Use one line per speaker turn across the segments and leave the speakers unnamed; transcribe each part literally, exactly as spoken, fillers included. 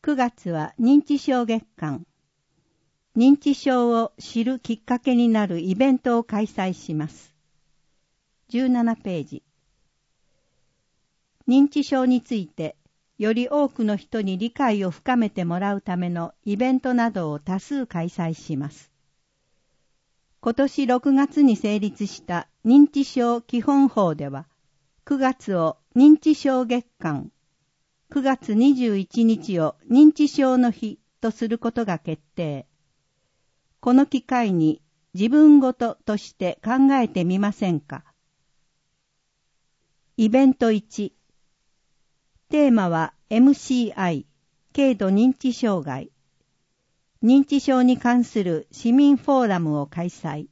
くがつは認知症月間。認知症を知るきっかけになるイベントを開催します。じゅうななページ。認知症について、より多くの人に理解を深めてもらうためのイベントなどを多数開催します。今年ろくがつに成立した認知症基本法では、くがつを認知症月間、くがつにじゅういちにちを認知症の日とすることが決定。この機会に自分ごととして考えてみませんか。イベントいち。テーマは エムシーアイ、軽度認知障害。認知症に関する市民フォーラムを開催。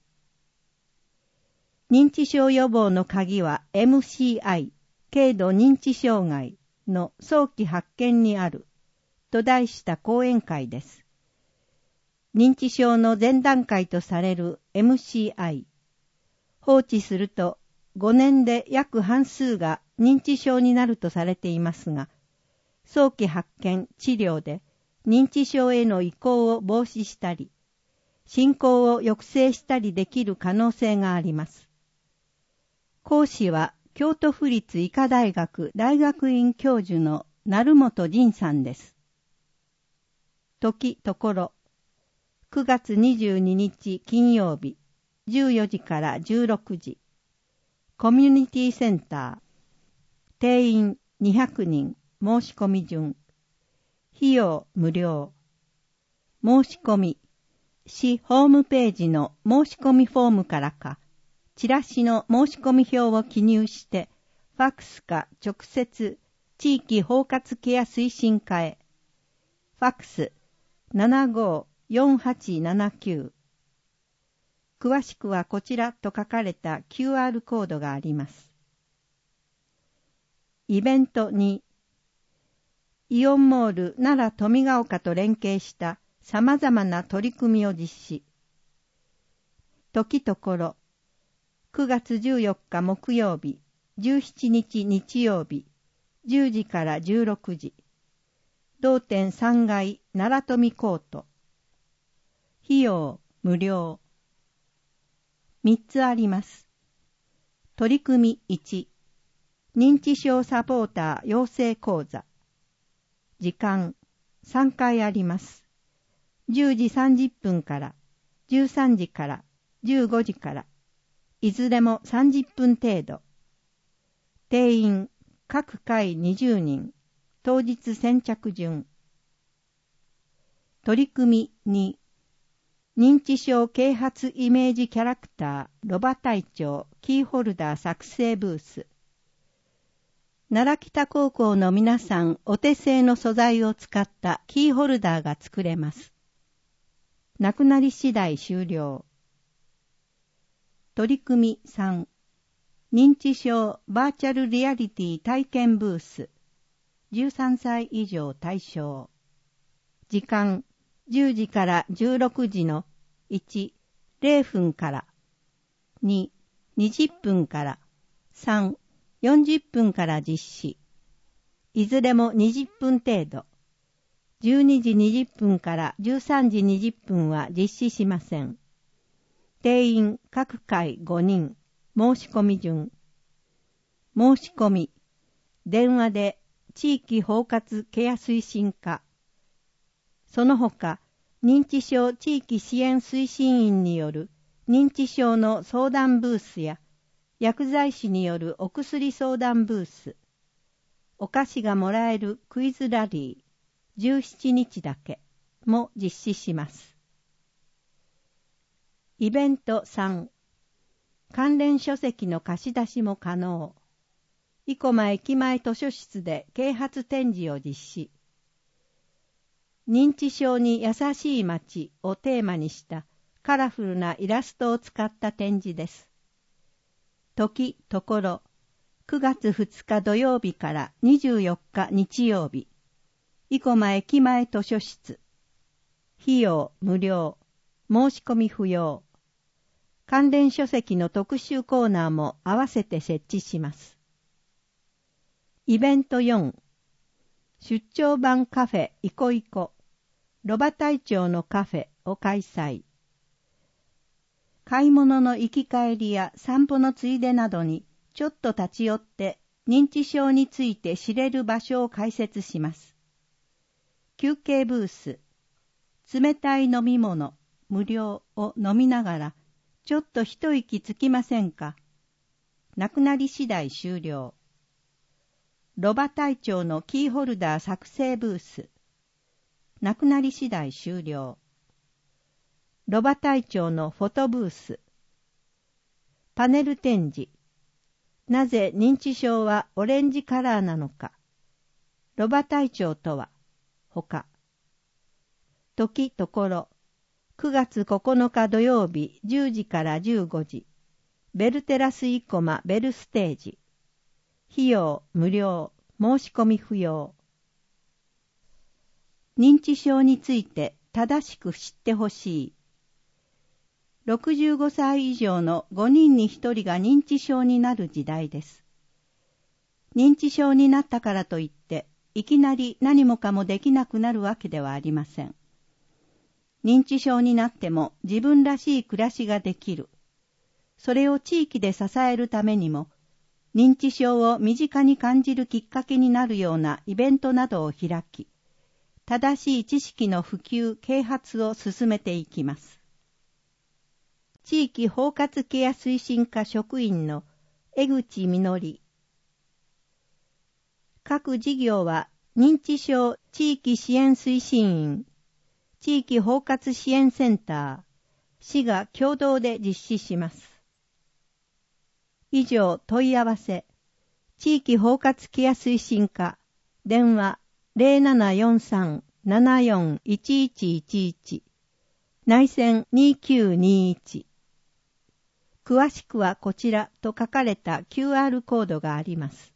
認知症予防の鍵は エムシーアイ、軽度認知障害の早期発見にあると題した講演会です。認知症の前段階とされる エムシーアイ。放置するとごねんで約半数が認知症になるとされていますが、早期発見・治療で認知症への移行を防止したり、進行を抑制したりできる可能性があります。講師は京都府立医科大学大学院教授の成本仁さんです。時ところ、くがつにじゅうににち金曜日、じゅうよじからじゅうろくじ、コミュニティセンター、定員にひゃくにん、申し込み順、費用無料、申し込み、市ホームページの申し込みフォームからか、チラシの申し込み表を記入して、ファックスか直接地域包括ケア推進課へ、ファックス ななごーよんはちななきゅう。詳しくはこちらと書かれた キューアール コードがあります。イベントに、イオンモール奈良富ヶ丘と連携した様々な取り組みを実施。時ところ、くがつじゅうよっか木曜日、じゅうしちにち日曜日、じゅうじからじゅうろくじ、同店さんがい奈良富コート。費用無料。みっつあります。取り組みいち、認知症サポーター養成講座。時間さんかいあります。じゅうじさんじゅっぷんから、じゅうさんじから、じゅうごじから、いずれもさんじゅっぷん程度。定員各回にじゅうにん、当日先着順。取り組みに、認知症啓発イメージキャラクターロバ隊長キーホルダー作成ブース。奈良北高校の皆さんお手製の素材を使ったキーホルダーが作れます。なくなり次第終了。取り組みさん、認知症バーチャルリアリティ体験ブース。じゅうさんさい以上対象。時間じゅうじからじゅうろくじのいち、れいふんから、に、にじゅっぷんから、さん、よんじゅっぷんから実施。いずれもにじゅっぷん程度。じゅうにじにじゅっぷんからじゅうさんじにじゅっぷんは実施しません。定員各回ごにん、申し込み順。申し込み、電話で地域包括ケア推進課。その他、認知症地域支援推進員による認知症の相談ブースや、薬剤師によるお薬相談ブース、お菓子がもらえるクイズラリー、じゅうしちにちだけも実施します。イベントさん、関連書籍の貸し出しも可能。生駒駅前図書室で啓発展示を実施。認知症に優しい街をテーマにしたカラフルなイラストを使った展示です。時ところ、くがつふつか土曜日からにじゅうよっか日曜日、生駒駅前図書室。費用無料、申し込み不要。関連書籍の特集コーナーも合わせて設置します。イベントよん、 出張版カフェいこいこ、ロバ隊長のカフェを開催。買い物の行き帰りや散歩のついでなどにちょっと立ち寄って認知症について知れる場所を開設します。休憩ブース、冷たい飲み物、無料を飲みながら、ちょっと一息つきませんか。なくなり次第終了。ロバ隊長のキーホルダー作成ブース。なくなり次第終了。ロバ隊長のフォトブース。パネル展示。なぜ認知症はオレンジカラーなのか。ロバ隊長とは、ほか。時ところ。くがつここのか土曜日じゅうじからじゅうごじ。ベルテラスイコマベルステージ。費用無料、申し込み不要。認知症について正しく知ってほしい。ろくじゅうごさい以上のごにんにひとりが認知症になる時代です。認知症になったからといって、いきなり何もかもできなくなるわけではありません。認知症になっても自分らしい暮らしができる。それを地域で支えるためにも、認知症を身近に感じるきっかけになるようなイベントなどを開き、正しい知識の普及・啓発を進めていきます。地域包括ケア推進課職員の江口みのり。各事業は認知症地域支援推進員、地域包括支援センター、市が共同で実施します。以上問い合わせ、地域包括ケア推進課、電話 ゼロななよんさん ななよん いちいちいちいち、内線にきゅうにいち。詳しくはこちらと書かれた キューアール コードがあります。